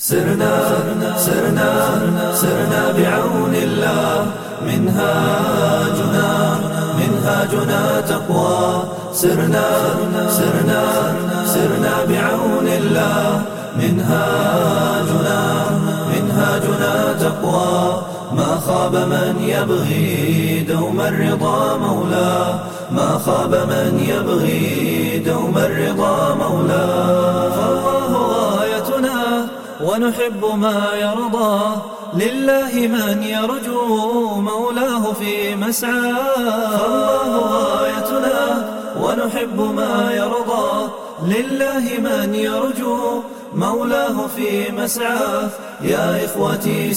سرنا بعون الله منهاجنا تقوى. سرنا بعون الله منهاجنا تقوى. ما خاب من يبغي دوم الرضا مولاه، ما خاب من يبغي دوم الرضا مولاه. فالله غايتنا ونحب ما يرضى، لله من يرجو مولاه في مسعاه. فالله غايتنا ونحب ما يرضى، لله من يرجو مولاه في مسعاه. يا إخوتي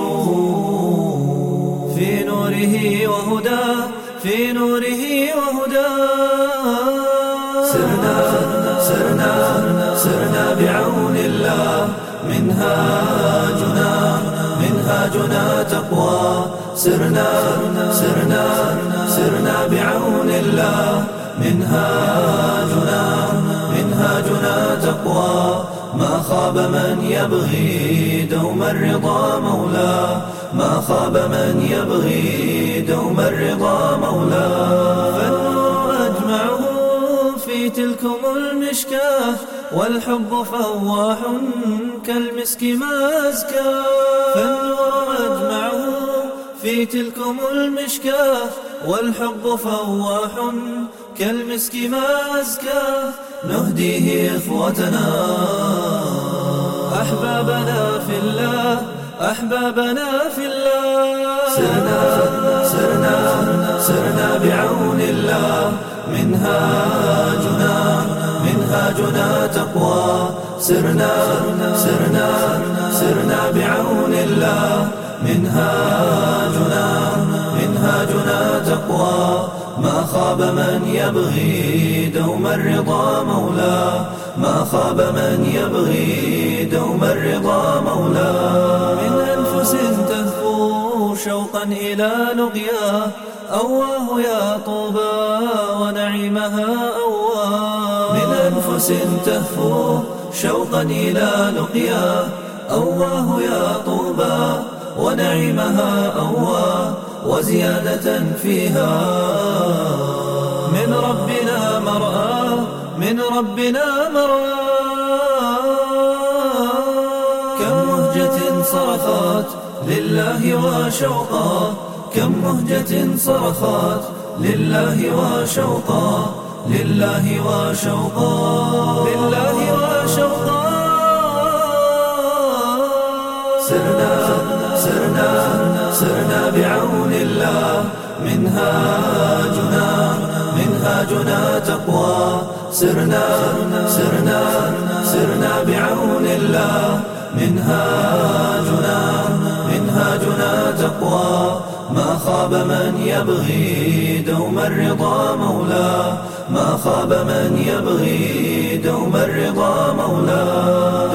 سيروا في نوره وهداه، في نوره وهداه. سرنا بعون الله منهاجنا تقوى. سرنا بعون الله منهاجنا تقوى. ما خاب من يبغي دوم الرضا مولاه، ما خاب من يبغي دوم الرضا مولاه. فالنور أجمعه في تلكم المشكاه، والحب فواح كالمسك ما أزكاه. فالنور أجمعه في تلكم المشكاه، والحب فواح كالمسك ما أزكاه. نهديه إخوتنا أحبابنا في الله، أحبابنا في الله. سرنا بعون الله منهاجنا تقوى. سرنا بعون الله منهاجنا تقوى. ما خاب من يبغي دوم الرضا مولاه، ما خاب من يبغي دوم الرضا مولاه. من أنفس تهفو شوقا إلى لقياه، أواه يا طوبى ونعيمها أواه. من أنفس تهفو شوقا إلى لقياه، أواه يا طوبى ونعيمها أواه. وزيادة فيها من ربنا مرآة، من ربنا مرآة. كم مهجة صرخات لله وشوقا، كم مهجة صرخات لله وشوقا، لله وشوقا، لله وشوقا. سرنا بعون الله منهاجنا تقوى. سرنا بعون الله منهاجنا تقوى. ما خاب من يبغي دوم الرضا مولاه، ما خاب من يبغي دوم الرضا مولاه.